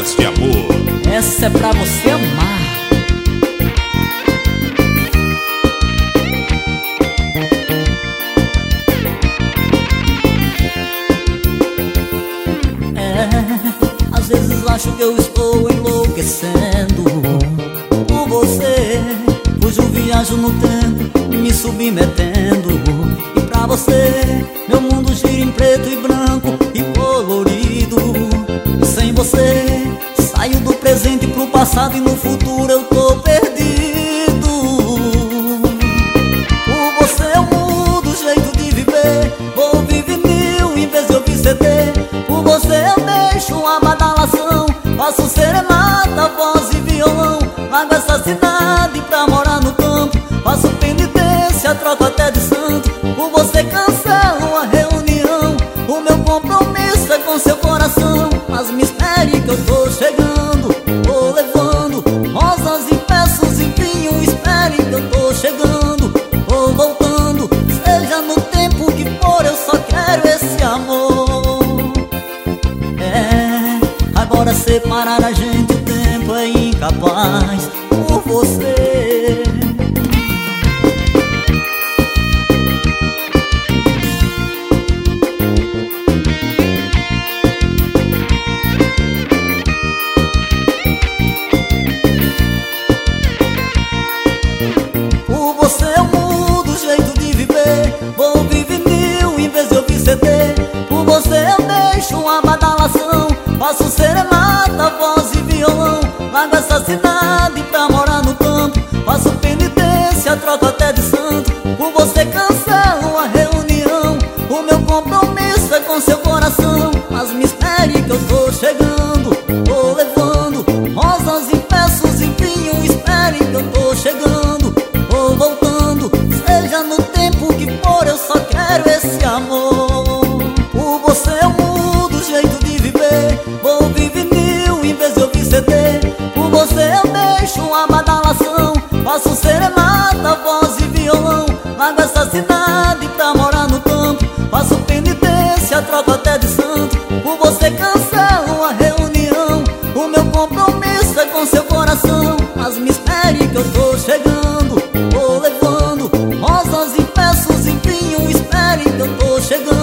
Cartas de amor. Essa é pra você amar. Às vezes acho que eu estou enlouquecendo por você. Hoje eu viajo no tempo, me submetendo. E pra você, meu mundo gira em preto e branco e colorido. E sem você, saio do presente pro passado e no futuro eu tô perdido. Por você eu mudo o jeito de viver, vou ouvir vinil em vez de ouvir CD. Por você eu deixo uma badalação, faço serenata, voz e violão. Largo essa cidade pra morar no campo, faço penitência, troco até de santo. Por você cancelo a reunião, o meu compromisso é com seu coração. Mas me espere que eu tô chegando, tô levando rosas e peças e vinho. Espere que eu tô chegando, tô voltando. Seja no tempo que for, eu só quero esse amor. Agora separar a gente o tempo é incapaz por você. Por você eu mudo o jeito de viver, vou ouvir vinil em vez de ouvir CD. Por você eu deixo uma badalação, faço serenata, voz e violão. Largo essa cidade pra morar no campo, faço penitência, troco até de santo. Por você cancelo a reunião, o meu compromisso é com seu coração. Mas me espere que eu tô chegando, tô levando rosas e peças e vinho. Espere que eu tô chegando, tô voltando. Seja no tempo que for, eu só quero esse amor. Por você eu mudo o jeito de viver, vou ouvir vinil em vez de ouvir CD. Por você eu deixo uma badalação, faço serenata, voz e violão. Largo essa cidade pra morar no campo, faço penitência, troco até de santo. Por você cancelo a reunião, o meu compromisso é com seu coração. Mas me espere que eu tô chegando, tô levando rosas e peças e vinho. Espere que eu tô chegando,